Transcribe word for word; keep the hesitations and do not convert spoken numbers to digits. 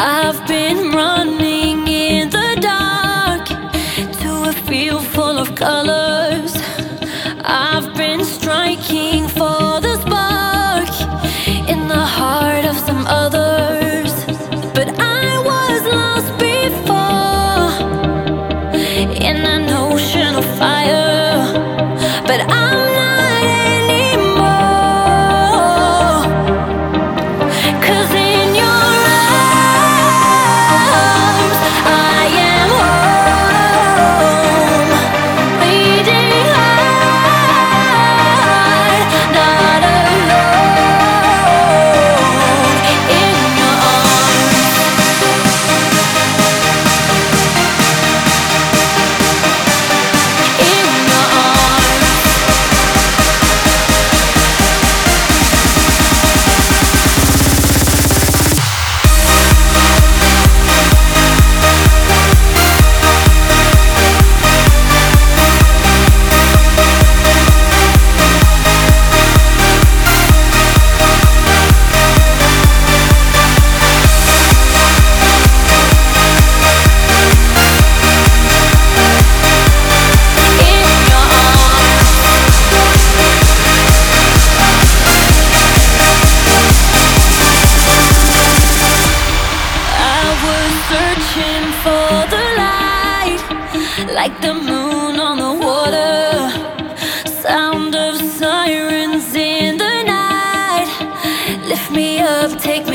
I've been running in the dark to a field full of colors. I've been striking for the spark in the heart of some others. But I was lost before in an ocean of fire. But I'm not anymore. 'Cause in your arms I am home. Leading high, not alone. In your arms. In your arms. Searching for the light, like the moon on the water. Sound of sirens in the night. Lift me up, take me